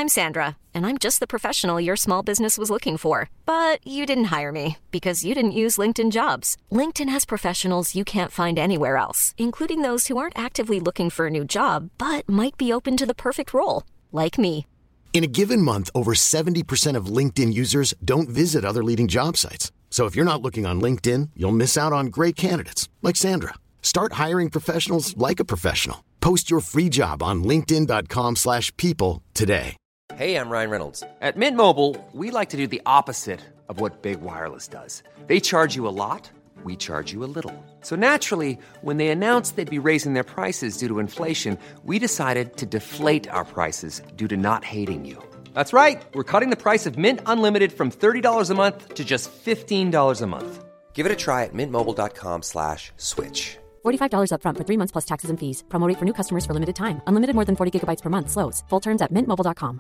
I'm Sandra, and I'm just the professional your small business was looking for. But you didn't hire me because you didn't use LinkedIn Jobs. LinkedIn has professionals you can't find anywhere else, including those who aren't actively looking for a new job, but might be open to the perfect role, like me. In a given month, over 70% of LinkedIn users don't visit other leading job sites. So if you're not looking on LinkedIn, you'll miss out on great candidates like Sandra. Start hiring professionals like a professional. Post your free job on linkedin.com/people today. Hey, I'm Ryan Reynolds. At Mint Mobile, we like to do the opposite of what Big Wireless does. They charge you a lot, we charge you a little. So naturally, when they announced they'd be raising their prices due to inflation, we decided to deflate our prices due to not hating you. That's right. We're cutting the price of Mint Unlimited from $30 a month to just $15 a month. Give it a try at mintmobile.com/switch. $45 up front for 3 months plus taxes and fees. Promo rate for new customers for limited time. Unlimited more than 40 gigabytes per month. Slows full terms at mintmobile.com.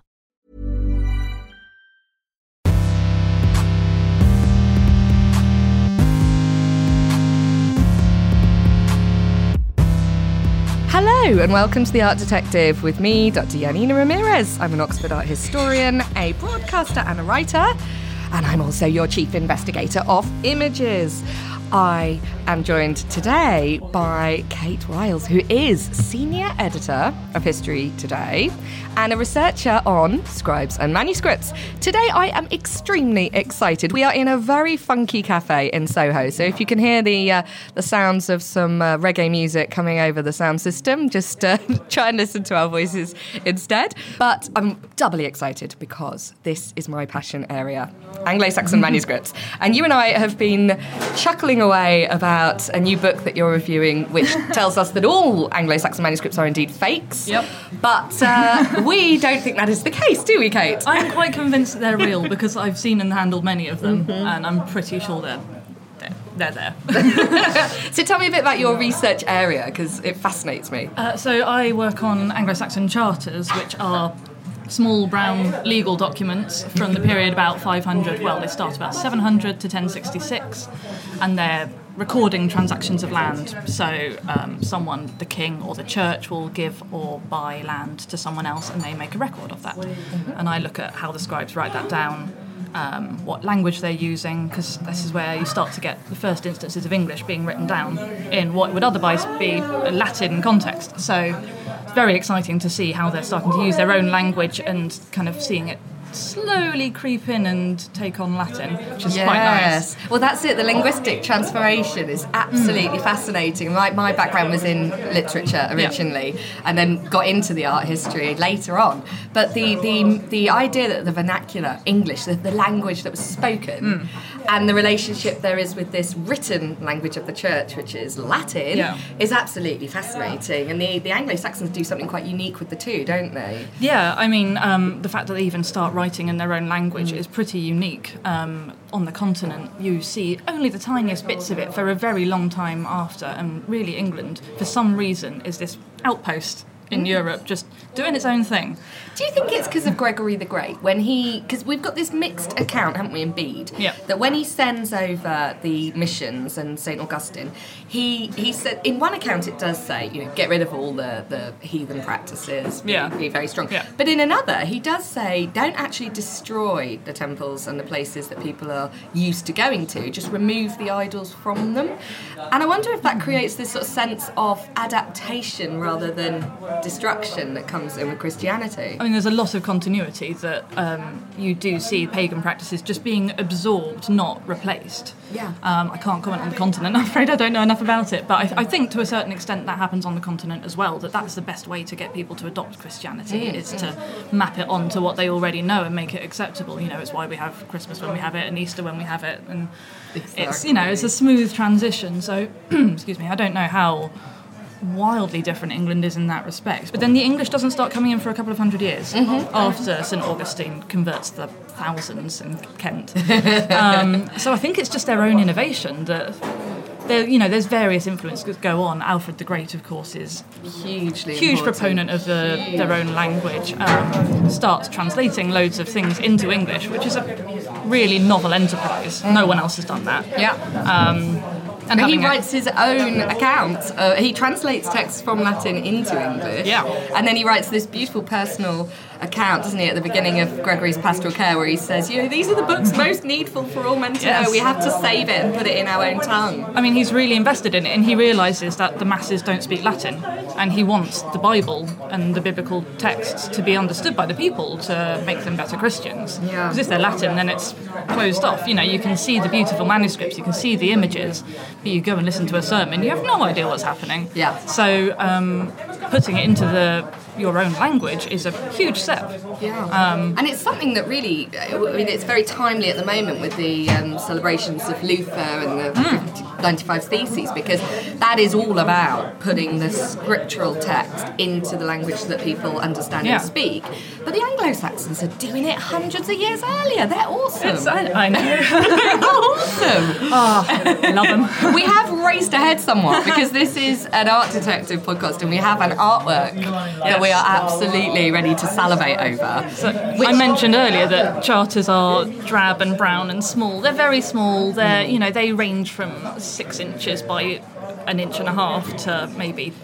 Hello and welcome to The Art Detective with me, Dr. Janina Ramirez. I'm an Oxford art historian, a broadcaster and a writer, and I'm also your chief investigator of images. I am joined today by Kate Wiles, who is senior editor of History Today and a researcher on scribes and manuscripts. Today I am extremely excited. We are in a very funky cafe in Soho, so if you can hear the sounds of some reggae music coming over the sound system, just try and listen to our voices instead. But I'm doubly excited because this is my passion area, Anglo-Saxon manuscripts. And you and I have been chuckling away about a new book that you're reviewing, which tells us that all Anglo-Saxon manuscripts are indeed fakes. Yep. But we don't think that is the case, do we, Kate? I'm quite convinced that they're real because I've seen and handled many of them, and I'm pretty sure they're there. So tell me a bit about your research area, because it fascinates me. So I work on Anglo-Saxon charters, which are small brown legal documents from the period about 500, well, they start about 700 to 1066, and they're recording transactions of land. So someone, the king or the church, will give or buy land to someone else and they make a record of that. And I look at how the scribes write that down, what language they're using, because this is where you start to get the first instances of English being written down in what would otherwise be a Latin context. So it's very exciting to see how they're starting to use their own language and kind of seeing it slowly creep in and take on Latin, which is quite nice. Well, that's it. The linguistic transformation is absolutely fascinating. My background was in literature originally, and then got into the art history later on. But the idea that the vernacular English, the language that was spoken, and the relationship there is with this written language of the church, which is Latin, is absolutely fascinating. And the Anglo-Saxons do something quite unique with the two, don't they? Yeah, I mean, the fact that they even start writing in their own language is pretty unique. On the continent, you see only the tiniest bits of it for a very long time after, and really England, for some reason, is this outpost in Europe just doing its own thing. Do you think it's because of Gregory the Great? Because we've got this mixed account, haven't we, in Bede? Yeah. That when he sends over the missions and St. Augustine, he said, in one account it does say, get rid of all the heathen practices, be very strong. Yeah. But in another, he does say, don't actually destroy the temples and the places that people are used to going to, just remove the idols from them. And I wonder if that creates this sort of sense of adaptation rather than destruction that comes in with Christianity. I mean, there's a lot of continuity that you do see pagan practices just being absorbed, not replaced. Yeah. I can't comment on the continent, I'm afraid I don't know enough about it, but I think to a certain extent that happens on the continent as well, that's the best way to get people to adopt Christianity, is to map it onto what they already know and make it acceptable. It's why we have Christmas when we have it and Easter when we have it, and it's a smooth transition. So, excuse me, I don't know how wildly different England is in that respect. But then the English doesn't start coming in for a couple of hundred years after St. Augustine converts the thousands in Kent. So I think it's just their own innovation that there's various influences that go on. Alfred the Great, of course, is huge proponent of their own language. Starts translating loads of things into English, which is a really novel enterprise. No one else has done that. Yeah. And he writes his own account. He translates texts from Latin into English. Yeah. And then he writes this beautiful personal account, doesn't he, at the beginning of Gregory's Pastoral Care, where he says, these are the books most needful for all men to know. We have to save it and put it in our own tongue. I mean, he's really invested in it, and he realises that the masses don't speak Latin, and he wants the Bible and the biblical texts to be understood by the people to make them better Christians. Because if they're Latin, then it's closed off. You can see the beautiful manuscripts, you can see the images, but you go and listen to a sermon, you have no idea what's happening. Yeah. So putting it into your own language is a huge step. Yeah. And it's something that really, it's very timely at the moment with the celebrations of Luther and the 95 Theses, because that is all about putting the scriptural text into the language that people understand and speak. But the Anglo-Saxons are doing it hundreds of years earlier. They're awesome. I know. They're awesome. I love them. We have raced ahead somewhat, because this is an Art Detective podcast and we have an artwork that we are absolutely ready to salivate over. So, I mentioned earlier that charters are drab and brown and small. They're very small. They're, they range from 6 inches by 1.5 inches to maybe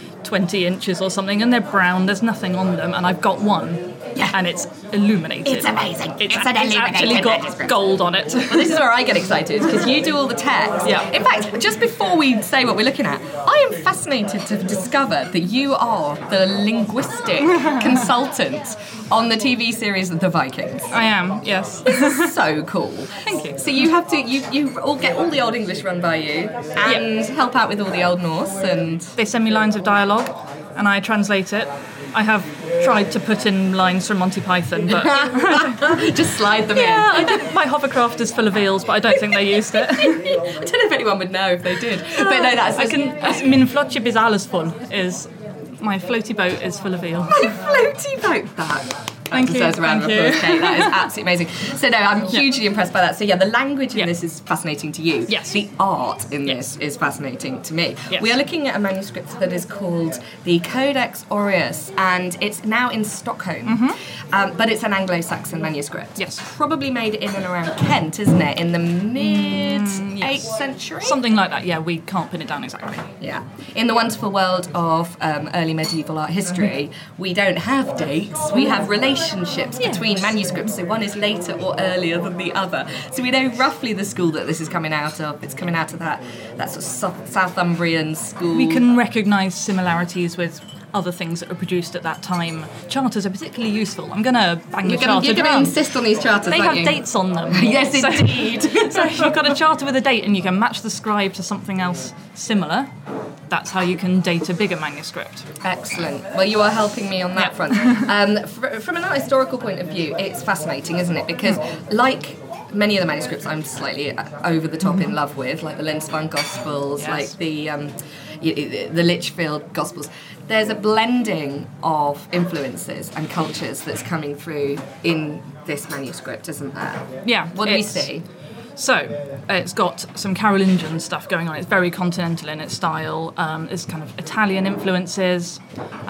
20 inches or something, and they're brown. There's nothing on them, and I've got one. Yeah. And it's illuminated. It's amazing. It's actually got gold on it. Well, this is where I get excited, because you do all the text. Yeah. In fact, just before we say what we're looking at, I am fascinated to discover that you are the linguistic consultant on the TV series The Vikings. I am, yes. This is so cool. Thank you. So you have to, you all get all the Old English run by you, and help out with all the Old Norse, and... They send me lines of dialogue, and I translate it. I have tried to put in lines from Monty Python, but... just slide them in. Yeah, I did. My hovercraft is full of eels, but I don't think they used it. I don't know if anyone would know if they did. But no, that's... Min flotje is alles full, is... My floaty boat is full of eel. My floaty boat, that deserves a round of applause, Kate. That is absolutely amazing. So no, I'm hugely impressed by that. So the language in this is fascinating to you. Yes. The art in this is fascinating to me. Yes. We are looking at a manuscript that is called the Codex Aureus, and it's now in Stockholm. But it's an Anglo-Saxon manuscript. Yes. Probably made in and around Kent, isn't it? In the mid-8th century? Something like that, yeah. We can't pin it down exactly. Yeah. In the wonderful world of early medieval art history, we don't have dates. We have relationships between manuscripts. So one is later or earlier than the other. So we know roughly the school that this is coming out of. It's coming out of that sort of Southumbrian school. We can recognise similarities with other things that were produced at that time. Charters are particularly useful. I'm going to bang the charter You're going to insist on these charters, They aren't have you? dates on them. Yes, indeed. So if you've got a charter with a date and you can match the scribe to something else similar, that's how you can date a bigger manuscript. Excellent. Well, you are helping me on that front. From an art historical point of view, it's fascinating, isn't it? Because like many of the manuscripts I'm slightly over the top in love with, like the Lensfang Gospels, like the Lichfield Gospels, there's a blending of influences and cultures that's coming through in this manuscript, isn't there? Yeah. What do we see? So, it's got some Carolingian stuff going on. It's very continental in its style. There's kind of Italian influences,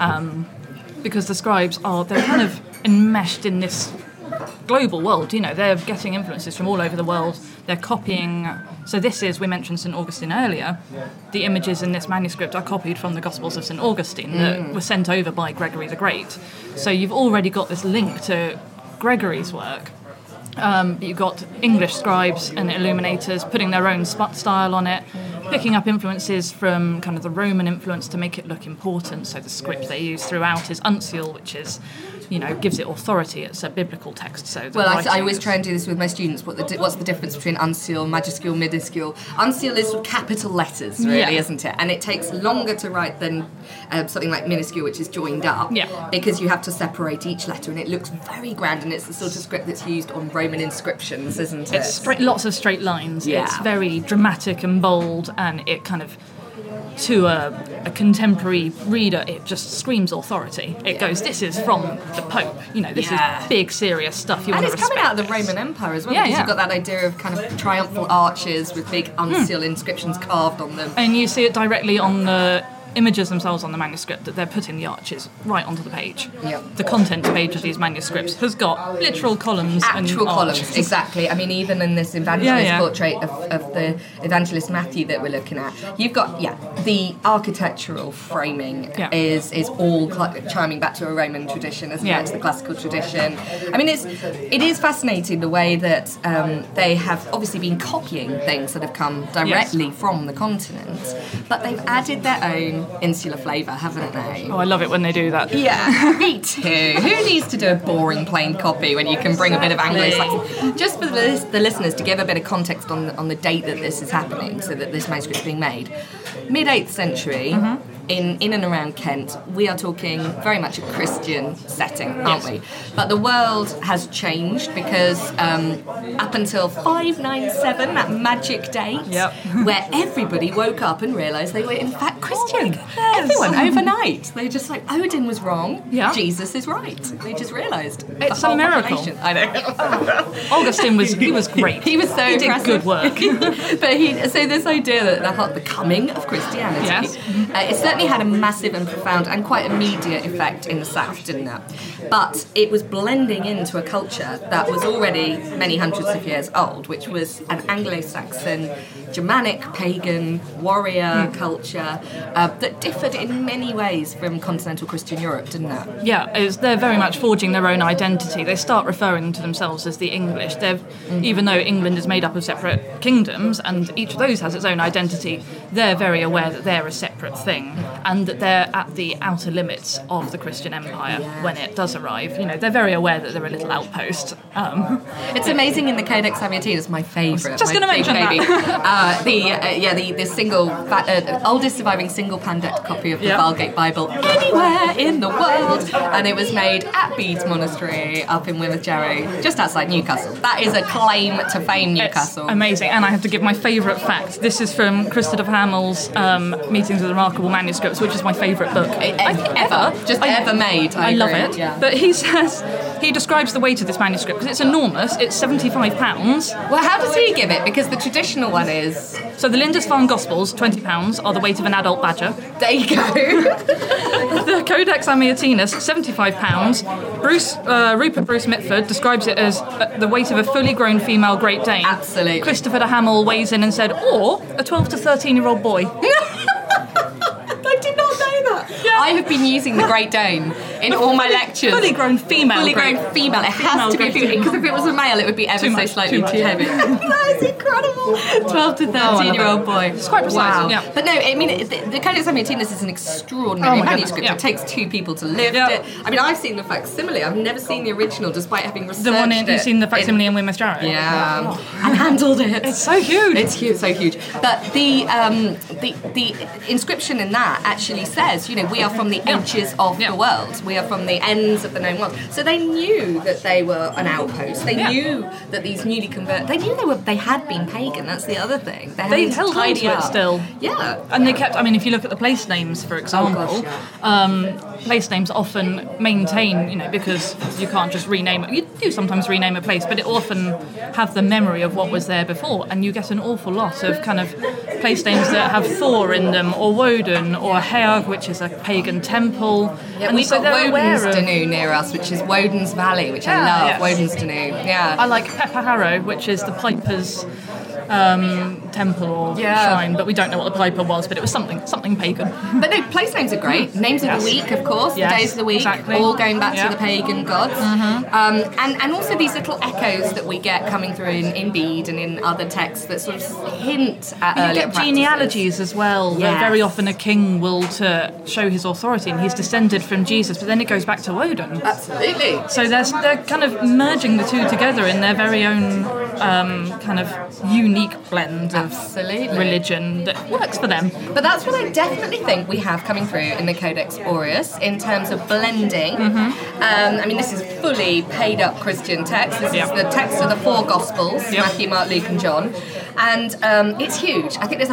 because the scribes they're kind of enmeshed in this global world. They're getting influences from all over the world. They're copying. So this is, we mentioned St. Augustine earlier. The images in this manuscript are copied from the Gospels of St. Augustine that were sent over by Gregory the Great. So you've already got this link to Gregory's work. You've got English scribes and illuminators putting their own style on it, picking up influences from kind of the Roman influence to make it look important. So the script they use throughout is uncial, which is, gives it authority. It's a biblical text. So I always try and do this with my students. What's the difference between uncial, majuscule, minuscule? Uncial is capital letters, really, isn't it? And it takes longer to write than something like minuscule, which is joined up, because you have to separate each letter, and it looks very grand. And it's the sort of script that's used on Roman inscriptions, isn't it? It's lots of straight lines. Yeah. It's very dramatic and bold, and it kind of, to a contemporary reader, it just screams authority. It goes, this is from the Pope. This is big, serious stuff. And it's coming out of the Roman Empire as well, because you've got that idea of kind of triumphal arches with big uncial inscriptions carved on them. And you see it directly on the images themselves on the manuscript, that they're putting the arches right onto the page. Yep. The content page of these manuscripts has got literal columns Actual and columns, arches. exactly. I mean, even in this evangelist portrait of the evangelist Matthew that we're looking at, you've got, the architectural framing is all chiming back to a Roman tradition, isn't it? To the classical tradition. I mean, it is fascinating the way that they have obviously been copying things that have come directly from the continent, but they've added their own insular flavour, haven't they? Oh, I love it when they do that. Yeah, me too. Who needs to do a boring plain copy when you can bring a bit of Anglo-Saxon? Just for the listeners to give a bit of context on the date that this is happening, so that this manuscript is being made. Mid-8th century, in and around Kent, we are talking very much a Christian setting, aren't we? But the world has changed because up until 597, that magic date, where everybody woke up and realised they were in fact Christian. Everyone, overnight. They were just like, Odin was wrong, Jesus is right. They just realised. It's a miracle. I know. Augustine was great. He was so He impressive. did good work. But so this idea that the coming of Christianity, it certainly had a massive and profound and quite immediate effect in the South, didn't it? But it was blending into a culture that was already many hundreds of years old, which was an Anglo-Saxon, Germanic, pagan, warrior culture that differed in many ways from continental Christian Europe, didn't it? Yeah, they're very much forging their own identity. They start referring to themselves as the English. Even though England is made up of separate kingdoms, and each of those has its own identity, they're very aware that they're a separate thing, and that they're at the outer limits of the Christian Empire when it does arrive. You know, they're very aware that they're a little outpost. It's amazing in the Codex Amiatinus, my favourite. Just going to mention that. The single, oldest surviving single pandect copy of the Vulgate Bible anywhere in the world, and it was made at Bede's Monastery up in Weymouth Jarrow, just outside Newcastle. That is a claim to fame, Newcastle. It's amazing, and I have to give my favourite fact. This is from Christopher Hamel's Meetings with Remarkable Manuscripts, which is my favourite book ever made. I love it. Yeah. But he describes the weight of this manuscript because it's enormous. It's 75 pounds. Well, how does he give it? Because the traditional one is... So the Lindisfarne Gospels, 20 pounds, are the weight of an adult badger. There you go. The Codex Amiatinus, 75 pounds. Rupert Bruce Mitford describes it as the weight of a fully grown female Great Dane. Absolutely. Christopher de Hamel weighs in and said, or a 12 to 13-year-old boy. I did not know that. Yeah. I have been using the Great Dane in all my lectures. Fully grown female. Fully grown female. It has to be female, because if it was a male, it would be ever so slightly too heavy. That is incredible. 12 to 13-year-old boy. It's quite precise. Wow. Yeah. But no, I mean, the Codex Amiatinus is an extraordinary manuscript. Yeah. It takes two people to lift it. I mean, I've seen the facsimile. I've never seen the original, despite having researched it. The one you've seen the facsimile in Weymouth Jarrow? Yeah. And handled it. It's so huge. It's huge, so huge. But the inscription in that actually says, you know, we are from the edges of the world. We are from the ends of the known world. So they knew that they were an outpost. They knew that these newly converted... They knew they had been pagan. That's the other thing. They held on to it still. Yeah. And they kept... I mean, if you look at the place names, for example, place names often maintain, you know, because you can't just rename it. You do sometimes rename a place, but it often have the memory of what was there before, and you get an awful lot of kind of place names that have Thor in them, or Woden, or Haeg, which is a pagan temple. Yeah, and we've so got Woden's near us, which is Woden's Valley, which I love. Yes. Woden's yeah. I like Pepper Harrow, which is the Piper's temple or shrine, but we don't know what the Piper was, but it was something pagan. But no, place names are great. Names of the week, of course, the days of the week, all going back to the pagan gods. And also these little echoes that we get coming through in Bede and in other texts that sort of hint at earlier practices. You get genealogies as well. Yes. Very often a king will to show his authority, and he's descended from Jesus, but then it goes back to Woden. Absolutely. So they're kind of merging the two together in their very own kind of unique blend of religion that works for them. But that's what I definitely think we have coming through in the Codex Aureus in terms of blending. I mean, this is fully paid up Christian text. This is the text of the four Gospels, Matthew, Mark, Luke and John. And it's huge. I think there's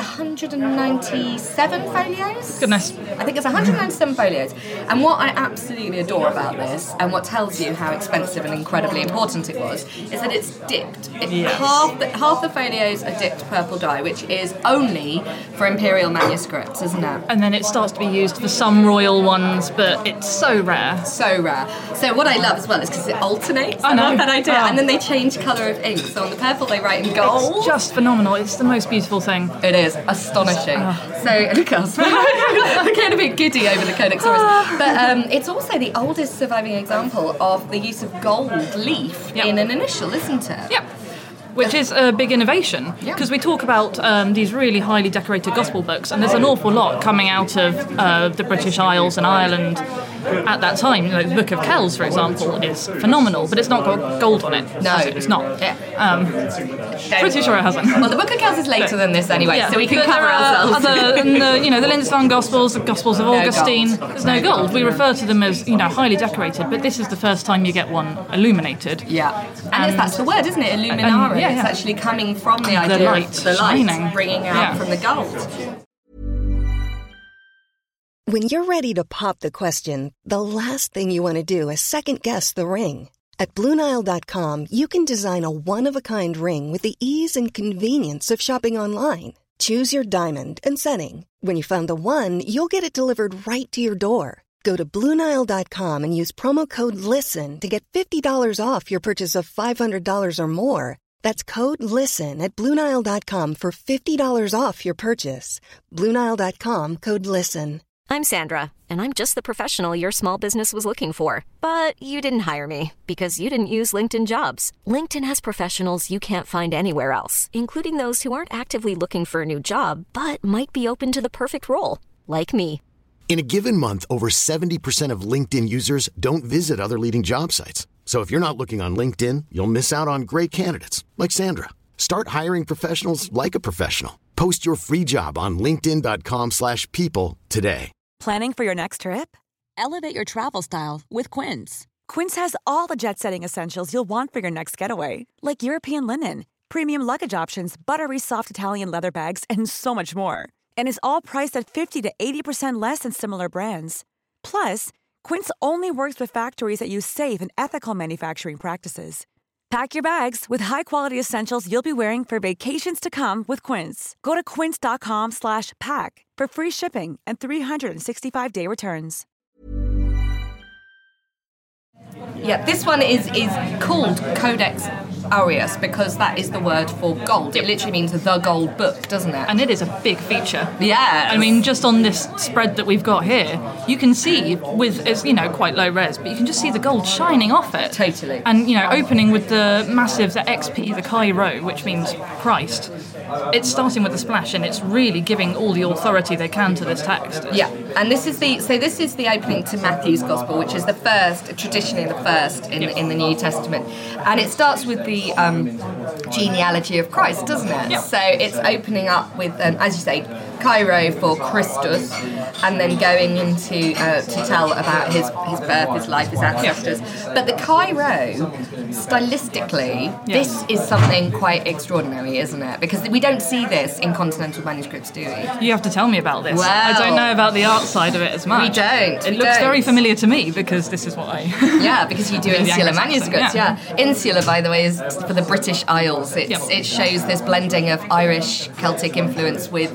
197 folios. Goodness. I think it's 197 folios. And what I absolutely adore about this, and what tells you how expensive and incredibly important it was, is that it's dipped. Half the folios are dipped purple dye, which is only for imperial manuscripts, isn't it? And then it starts to be used for some royal ones, but it's so rare. So rare. So what I love as well is because it alternates. I know. And then they change colour of ink. So on the purple they write in gold. It's just phenomenal. phenomenal. It's the most beautiful thing. It is astonishing. So look at us. I'm getting a bit giddy over the Codex Aureus. But it's also the oldest surviving example of the use of gold leaf in an initial, isn't it? Yep. Which is a big innovation, because we talk about these really highly decorated gospel books, and there's an awful lot coming out of the British Isles and Ireland at that time. You know, the Book of Kells, for example, is phenomenal, but it's not got gold on it. No. It's not. Yeah. Pretty sure it hasn't. Well, the Book of Kells is later than this anyway, so we can but cover ourselves. The Lindisfarne Gospels, the Gospels of Augustine, gold. there's no gold. We refer to them as, highly decorated, but this is the first time you get one illuminated. Yeah. And that's the word, isn't it? Illuminare. It's actually coming from the idea light, of the light shining. bringing out from the gold. When you're ready to pop the question, the last thing you want to do is second-guess the ring. At BlueNile.com, you can design a one-of-a-kind ring with the ease and convenience of shopping online. Choose your diamond and setting. When you find the one, you'll get it delivered right to your door. Go to BlueNile.com and use promo code LISTEN to get $50 off your purchase of $500 or more. That's code LISTEN at BlueNile.com for $50 off your purchase. BlueNile.com, code LISTEN. I'm Sandra, and I'm just the professional your small business was looking for. But you didn't hire me because you didn't use LinkedIn Jobs. LinkedIn has professionals you can't find anywhere else, including those who aren't actively looking for a new job, but might be open to the perfect role, like me. In a given month, over 70% of LinkedIn users don't visit other leading job sites. So if you're not looking on LinkedIn, you'll miss out on great candidates like Sandra. Start hiring professionals like a professional. Post your free job on linkedin.com/people today. Planning for your next trip? Elevate your travel style with Quince. Quince has all the jet-setting essentials you'll want for your next getaway, like European linen, premium luggage options, buttery soft Italian leather bags, and so much more. And is all priced at 50 to 80% less than similar brands. Plus, Quince only works with factories that use safe and ethical manufacturing practices. Pack your bags with high-quality essentials you'll be wearing for vacations to come with Quince. Go to quince.com/pack for free shipping and 365-day returns. Yeah, this one is called Codex Aureus because that is the word for gold. It literally means the gold book, doesn't it? And it is a big feature. Yeah. I mean, just on this spread that we've got here, you can see it's quite low res, but you can just see the gold shining off it. Totally. And opening with the massive, the XP, the Chi Rho, which means Christ. It's starting with a splash, and it's really giving all the authority they can to this text. Yeah, and this is the opening to Matthew's Gospel, which is traditionally the first in the New Testament, and it starts with the genealogy of Christ, doesn't it? Yeah. So it's opening up with, as you say, Chi Rho for Christus, and then going into to tell about his birth, his life, his ancestors. Yeah. But the Chi Rho, stylistically, this is something quite extraordinary, isn't it? Because we don't see this in continental manuscripts, do we? You have to tell me about this. Well, I don't know about the art side of it as much. We don't. It looks very familiar to me because this is what I... Yeah, because you do insular manuscripts, Insular, by the way, is for the British Isles. It shows this blending of Irish Celtic influence with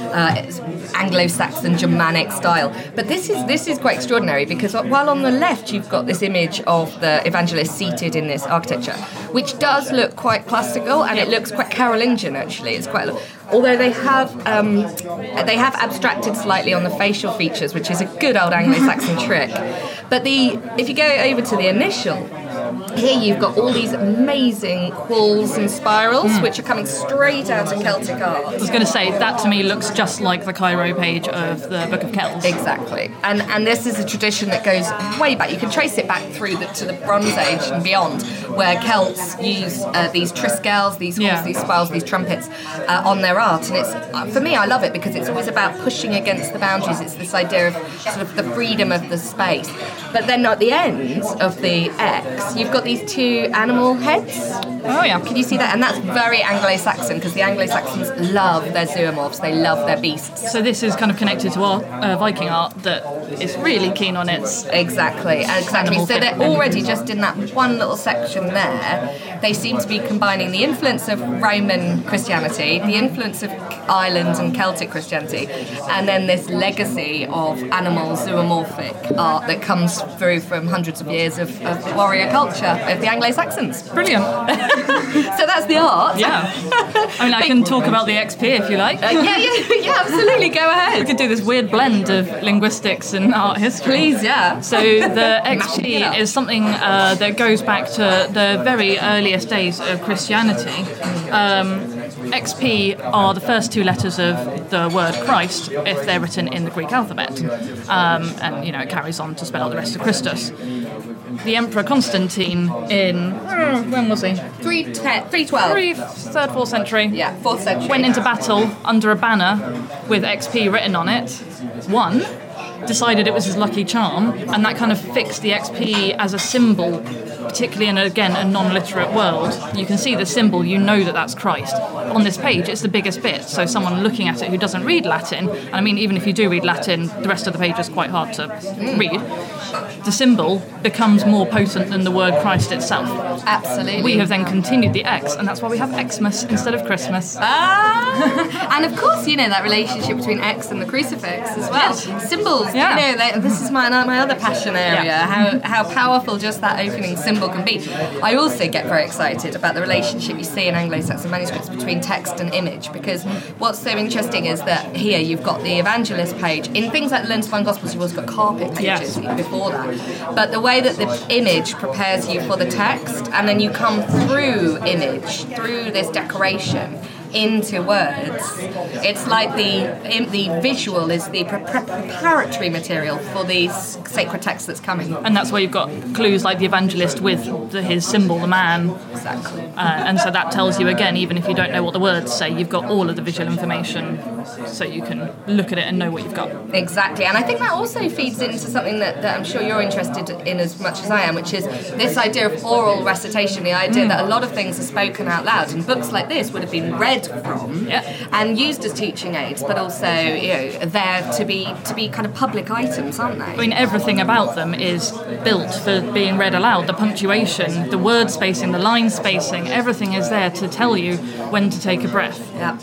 Anglo-Saxon Germanic style. But this is quite extraordinary because while on the left you've got this image of the evangelist seated in this architecture, which does look quite classical and it looks quite Carolingian actually. It's quite, although they have abstracted slightly on the facial features, which is a good old Anglo-Saxon trick. But if you go over to the initial, here you've got all these amazing quills and spirals, which are coming straight out of Celtic art. I was going to say, that to me looks just like the Chi Rho page of the Book of Kells. Exactly. And this is a tradition that goes way back. You can trace it back through to the Bronze Age and beyond, where Celts use these triskells, these horns, these spirals, these trumpets on their art. And it's for me, I love it because it's always about pushing against the boundaries. It's this idea of sort of the freedom of the space. But then at the end of the X, you've got these two animal heads. Oh, yeah. Can you see that? And that's very Anglo-Saxon because the Anglo-Saxons love their zoomorphs. They love their beasts. So this is kind of connected to our Viking art that is really keen on its... Exactly. So they're already just in that one little section there. They seem to be combining the influence of Roman Christianity, the influence of Ireland and Celtic Christianity, and then this legacy of animal zoomorphic art that comes through from hundreds of years of warrior culture. of the Anglo-Saxons. Brilliant. So that's the art. Yeah. I mean, I can talk about the XP if you like. Yeah, absolutely. Go ahead. We could do this weird blend of linguistics and art history. Please, yeah. So the XP is something that goes back to the very earliest days of Christianity. XP are the first two letters of the word Christ if they're written in the Greek alphabet. And, it carries on to spell out the rest of Christus. The Emperor Constantine in, when was he? 312. 3rd, 4th century. Yeah, 4th century. Went into battle under a banner with XP written on it. Won. Decided it was his lucky charm, and that kind of fixed the XP as a symbol, particularly in, again, a non-literate world. You can see the symbol, you know that that's Christ. On this page, it's the biggest bit, so someone looking at it who doesn't read Latin, and I mean, even if you do read Latin, the rest of the page is quite hard to read, the symbol becomes more potent than the word Christ itself. Absolutely. We have then continued the X, and that's why we have Xmas instead of Christmas. And of course, that relationship between X and the crucifix as well. Yes. Symbols, this is my other passion area, how powerful just that opening symbol can be. I also get very excited about the relationship you see in Anglo-Saxon manuscripts between text and image, because what's so interesting is that here you've got the evangelist page. In things like the Learn to Find Gospels, you've also got carpet pages before that. But the way that the image prepares you for the text, and then you come through image, through this decoration, into words, it's like the visual is the preparatory material for the sacred text that's coming. And that's where you've got clues like the evangelist with his symbol, the man. Exactly. And so that tells you, again, even if you don't know what the words say, you've got all of the visual information so you can look at it and know what you've got. Exactly. And I think that also feeds into something that I'm sure you're interested in as much as I am, which is this idea of oral recitation, the idea that a lot of things are spoken out loud, and books like this would have been read from and used as teaching aids, but also there to be kind of public items, aren't they? I mean, everything about them is built for being read aloud. The punctuation, the word spacing, the line spacing, everything is there to tell you when to take a breath. Yeah.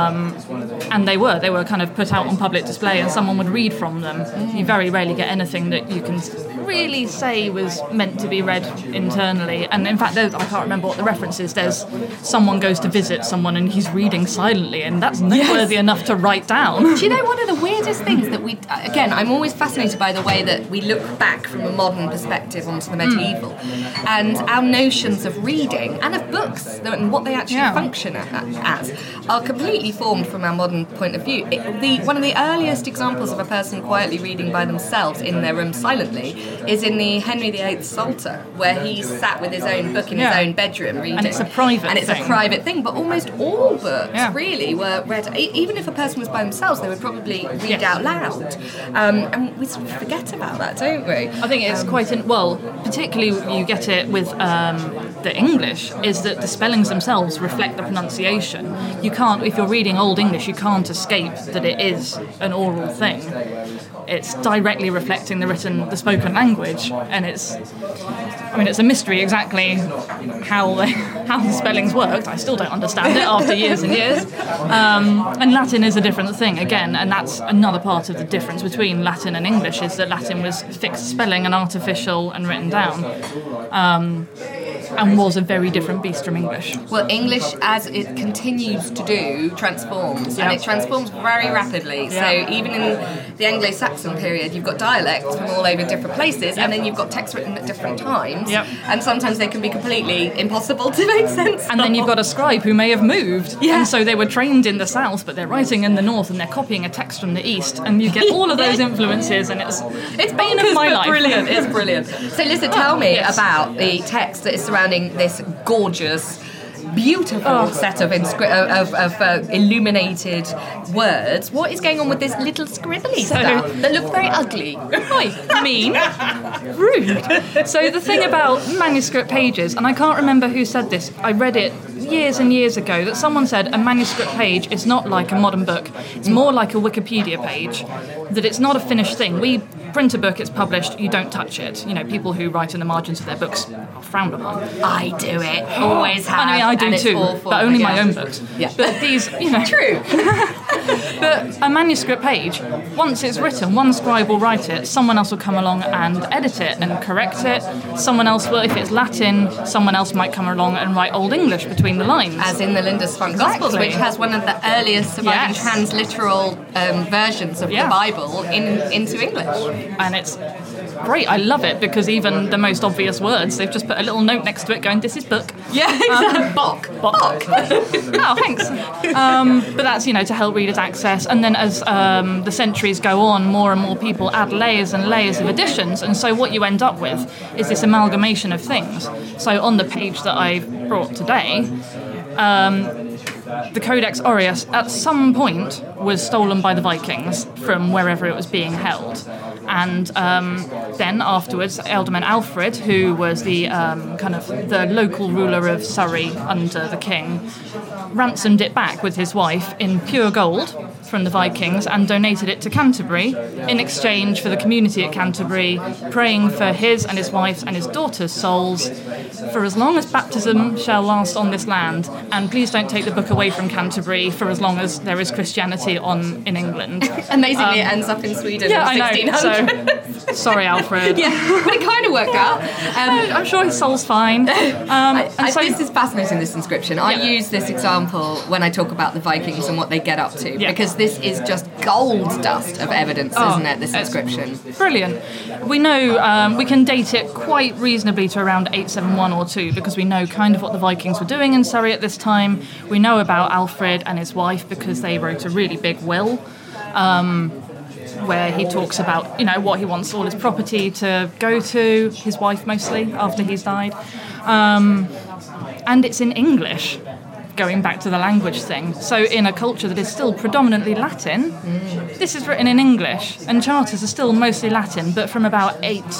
And they were kind of put out on public display, and someone would read from them. You very rarely get anything that you can really say was meant to be read internally. And in fact, I can't remember what the reference is. There's someone goes to visit someone and he's reading silently, and that's noteworthy enough to write down. Do you know one of the weirdest things that I'm always fascinated by the way that we look back from a modern perspective onto the medieval, and our notions of reading and of books and what they actually function as are completely formed from our modern point of view. One of the earliest examples of a person quietly reading by themselves in their room silently is in the Henry VIII Psalter, where he sat with his own book in his own bedroom reading. And it's a private thing, but almost all books really were read, even if a person was by themselves, they would probably read out loud. And we sort of forget about that, don't we? I think it's particularly you get it with the English, is that the spellings themselves reflect the pronunciation. You can't, if you're reading Old English, you can't escape that it is an oral thing. It's directly reflecting the spoken language, and it's a mystery exactly how the spellings worked. I still don't understand it after years and years. And Latin is a different thing again, and that's another part of the difference between Latin and English, is that Latin was fixed spelling and artificial and written down. And was a very different beast from English. Well, English, as it continues to do, transforms, and it transforms very rapidly. So even in the Anglo-Saxon period, you've got dialects from all over different places, and then you've got texts written at different times, and sometimes they can be completely impossible to make sense And then you've got a scribe who may have moved, and so they were trained in the south, but they're writing in the north, and they're copying a text from the east, and you get all of those influences, and it's bane of my life. Brilliant. It's brilliant. So listen, tell me about the text that is surrounding this gorgeous, beautiful set of illuminated words. What is going on with this little scribbly stuff that look very ugly? Mean, rude. So the thing about manuscript pages, and I can't remember who said this, I read it years and years ago, that someone said a manuscript page is not like a modern book, it's more like a Wikipedia page, that it's not a finished thing. We print a book, it's published, you don't touch it. You know, people who write in the margins of their books are frowned upon. I do it. Always have. I mean, I do too, but only my own books. Yeah. But these, you know... True. But a manuscript page, once it's written, one scribe will write it, someone else will come along and edit it and correct it. Someone else will, if it's Latin, someone else might come along and write Old English between the lines. As in the Lindisfarne Gospels, which has one of the earliest surviving transliteral versions of the Bible into English. And it's great. I love it because even the most obvious words, they've just put a little note next to it going, this is book. Yeah, exactly. Bock. Oh, thanks. But that's, you know, to help readers access. And then as the centuries go on, more and more people add layers and layers of additions. And so what you end up with is this amalgamation of things. So on the page that I've brought today, the Codex Aureus at some point was stolen by the Vikings from wherever it was being held. And then afterwards, Ealdorman Alfred, who was the kind of the local ruler of Surrey under the king, ransomed it back with his wife in pure gold from the Vikings and donated it to Canterbury in exchange for the community at Canterbury praying for his and his wife's and his daughter's souls for as long as baptism shall last on this land, and please don't take the book away from Canterbury for as long as there is Christianity in England. Amazingly, it ends up in Sweden in 1600. So, sorry, Alfred. Yeah, but it kind of worked out. I'm sure his soul's fine. This is fascinating, this inscription. I use this example when I talk about the Vikings and what they get up to, because this is just gold dust of evidence, isn't it, this inscription? Brilliant. We know we can date it quite reasonably to around 871 or 2 because we know kind of what the Vikings were doing in Surrey at this time. We know about Alfred and his wife because they wrote a really big will where he talks about, you know, what he wants all his property to go to, his wife mostly, after he's died. And it's in English, going back to the language thing. So in a culture that is still predominantly Latin, this is written in English, and charters are still mostly Latin, but from about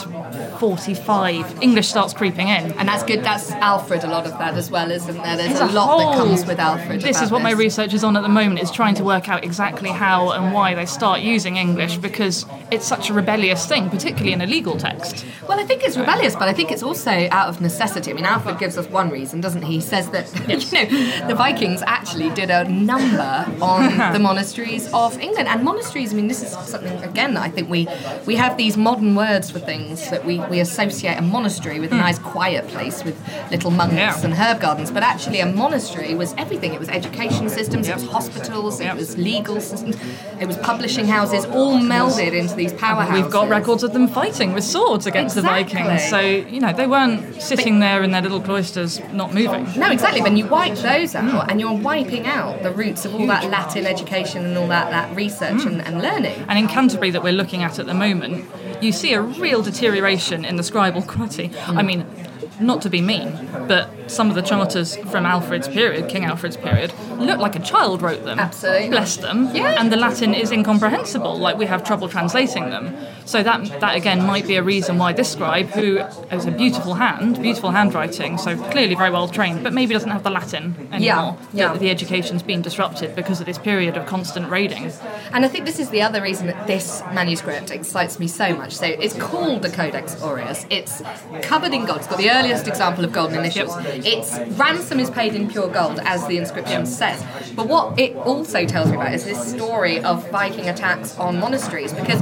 845, English starts creeping in. And that's good. That's Alfred, a lot of that as well, isn't there? There's a lot that comes with Alfred. This is what my research is on at the moment, is trying to work out exactly how and why they start using English, because it's such a rebellious thing, particularly in a legal text. Well, I think it's rebellious, but I think it's also out of necessity. I mean, Alfred gives us one reason, doesn't he? He says that, you know, the Vikings actually did a number on the monasteries of England. And monasteries, I mean, this is something, again, that I think we have these modern words for things that we associate a monastery with a nice quiet place with little monks and herb gardens. But actually a monastery was everything. It was education systems, it was hospitals, it was legal systems, it was publishing houses, all melded into these powerhouses. We've got records of them fighting with swords against the Vikings. So, you know, they weren't sitting there in their little cloisters not moving. No, exactly. When you wipe those out, and you're wiping out the roots of all that Latin education and all that research and learning. And in Canterbury that we're looking at the moment, you see a real deterioration in the scribal quality. I mean, not to be mean, but some of the charters from Alfred's period, King Alfred's period, look like a child wrote them. Absolutely. Bless them. Yeah. And the Latin is incomprehensible, like we have trouble translating them. So that again might be a reason why this scribe, who has a beautiful handwriting, so clearly very well trained, but maybe doesn't have the Latin anymore. Yeah. The education's been disrupted because of this period of constant raiding. And I think this is the other reason that this manuscript excites me so much. So it's called the Codex Aureus. It's covered in gold. It's got the earliest example of golden initials. Its ransom is paid in pure gold, as the inscription says. But what it also tells me about is this story of Viking attacks on monasteries, because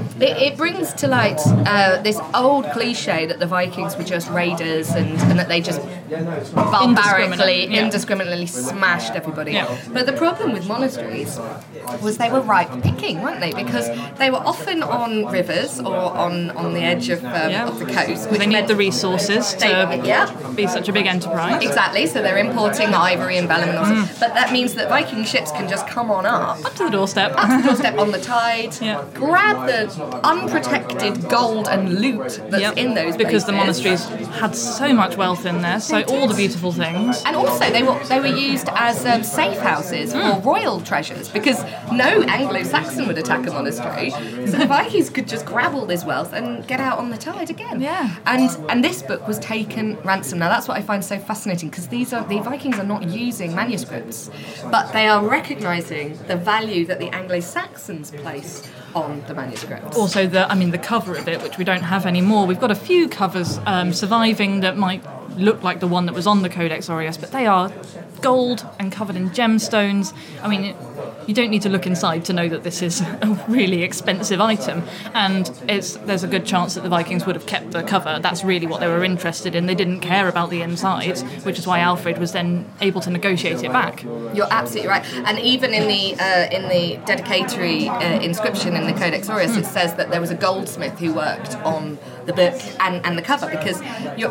it brings to light this old cliche that the Vikings were just raiders and that they just barbarically, indiscriminately smashed everybody. Yeah. But the problem with monasteries was they were ripe picking, weren't they? Because they were often on rivers or on the edge of the coast. Which they need the resources to be such a big enterprise. Exactly, so they're importing ivory and vellum and all sorts. But that means that Viking ships can just come on up to the doorstep. Up to the doorstep on the tide, grab the unprotected gold and loot that's in those because places. The monasteries had so much wealth in there, so all the beautiful things. And also they were used as safe houses for royal treasures, because no Anglo-Saxon would attack a monastery. So the Vikings could just grab all this wealth and get out on the tide again. Yeah. And this book was taken ransom. Now that's what I find so fascinating, because the Vikings are not using manuscripts, but they are recognising the value that the Anglo-Saxons place on the manuscript. Also, the cover of it, which we don't have anymore. We've got a few covers surviving that might look like the one that was on the Codex Aureus, but they are gold and covered in gemstones. I mean, you don't need to look inside to know that this is a really expensive item, and there's a good chance that the Vikings would have kept the cover. That's really what they were interested in. They didn't care about the inside, which is why Alfred was then able to negotiate it back. You're absolutely right. And even in the dedicatory inscription in the Codex Aureus, it says that there was a goldsmith who worked on the book and the cover, because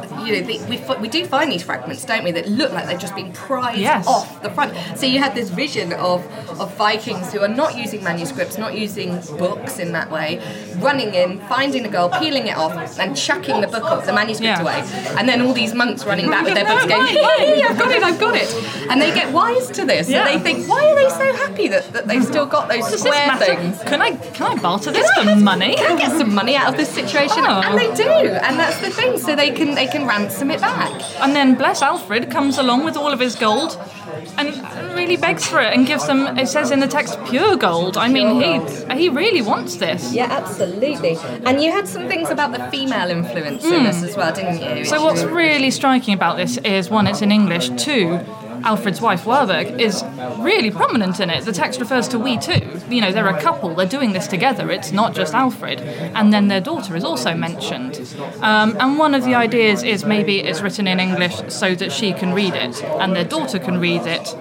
we do find these fragments, don't we, that look like they've just been prized off the front. So you had this vision of Vikings who are not using manuscripts, not using books in that way, running in, finding the gold, peeling it off, and chucking the book off, the manuscript away. And then all these monks running back with their books going, hey, I've got it. And they get wise to this. Yeah. And they think, why are they so happy that they've still got those square things? Can I barter this for money? Can I get some money out of this situation? Oh. And they do. And that's the thing. So they can ransom it back. And then bless Alfred comes along with all of his gold and really begs for it and gives them, it says in the text, pure gold. I mean, he really wants this. Yeah, absolutely. And you had some things about the female influence in this as well, didn't you? So what's really striking about this is, one, it's in English, two, Alfred's wife, Warburg, is really prominent in it. The text refers to we two. You know, they're a couple. They're doing this together. It's not just Alfred. And then their daughter is also mentioned. And one of the ideas is maybe it's written in English so that she can read it and their daughter can read it,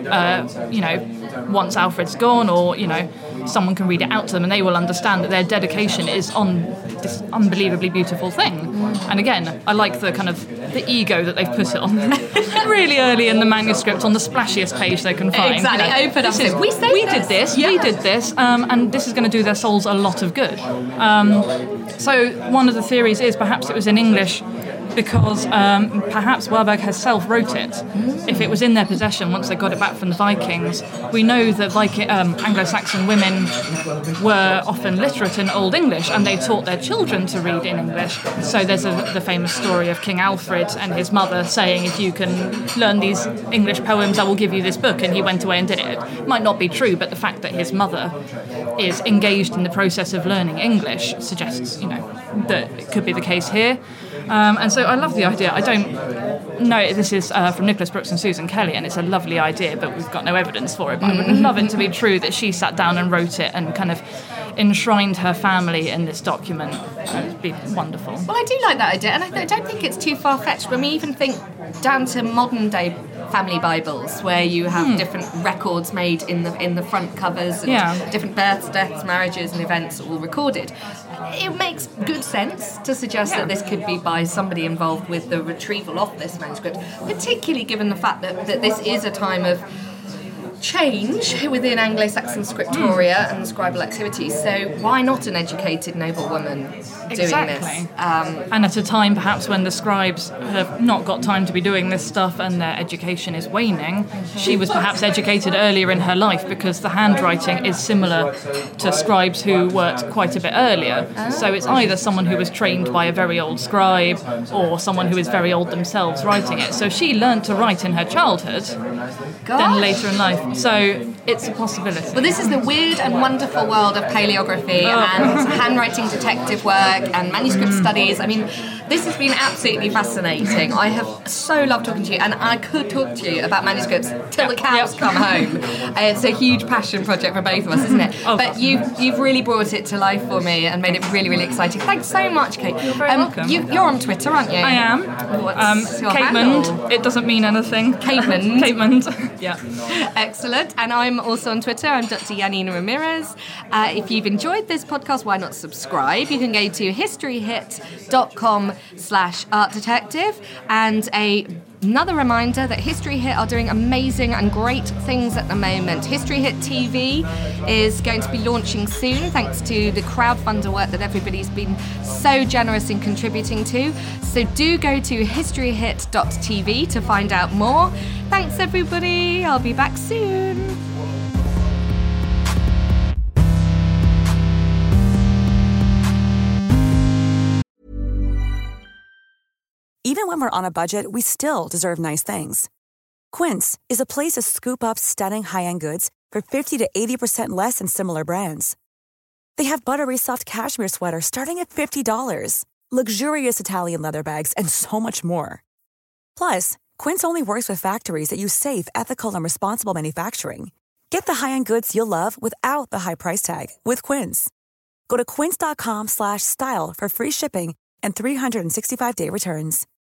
once Alfred's gone, or, someone can read it out to them and they will understand that their dedication is on this unbelievably beautiful thing. And again, I like the kind of the ego that they've put it on really early in the manuscript, on the splashiest page they can find. Exactly, open up. We did this, and this is going to do their souls a lot of good. So one of the theories is perhaps it was in English because perhaps Warburg herself wrote it. If it was in their possession once they got it back from the Vikings, we know that Anglo-Saxon women were often literate in Old English, and they taught their children to read in English. So there's the famous story of King Alfred and his mother saying, if you can learn these English poems, I will give you this book, and he went away and did it. It might not be true, but the fact that his mother is engaged in the process of learning English suggests, that it could be the case here. And so I love the idea. I don't know, this is from Nicholas Brooks and Susan Kelly, and it's a lovely idea, but we've got no evidence for it. But I would love it to be true that she sat down and wrote it and kind of enshrined her family in this document. It would be wonderful. Well, I do like that idea, and I don't think it's too far-fetched when we even think down to modern-day family Bibles, where you have different records made in the front covers, and different births, deaths, marriages and events all recorded. It makes good sense to suggest that this could be by somebody involved with the retrieval of this manuscript, particularly given the fact that this is a time of change within Anglo-Saxon scriptoria and scribal activities, so why not an educated noble woman doing this? And at a time perhaps when the scribes have not got time to be doing this stuff and their education is waning, she was perhaps educated earlier in her life because the handwriting is similar to scribes who worked quite a bit earlier. So it's either someone who was trained by a very old scribe or someone who is very old themselves writing it. So she learned to write in her childhood, then later in life. So it's a possibility. Well, this is the weird and wonderful world of paleography and handwriting detective work and manuscript studies. I mean, this has been absolutely fascinating. I have so loved talking to you, and I could talk to you about manuscripts till the cows come home. It's a huge passion project for both of us, isn't it? But you've really brought it to life for me and made it really, really exciting. Thanks so much, Kate. You're very welcome. You're on Twitter, aren't you? I am. What's your Kate handle? Mund. It doesn't mean anything. Kate Mund. Kate Mund. Yeah. Excellent. And I'm also on Twitter. I'm Dr. Janina Ramirez. If you've enjoyed this podcast, why not subscribe? You can go to historyhit.com/artdetective. And another reminder that History Hit are doing amazing and great things at the moment. History Hit TV is going to be launching soon, thanks to the crowdfunder work that everybody's been so generous in contributing to. So do go to historyhit.tv to find out more. Thanks, everybody. I'll be back soon. Even when we're on a budget, we still deserve nice things. Quince is a place to scoop up stunning high-end goods for 50 to 80% less than similar brands. They have buttery soft cashmere sweaters starting at $50, luxurious Italian leather bags, and so much more. Plus, Quince only works with factories that use safe, ethical, and responsible manufacturing. Get the high-end goods you'll love without the high price tag with Quince. Go to quince.com/style for free shipping and 365-day returns.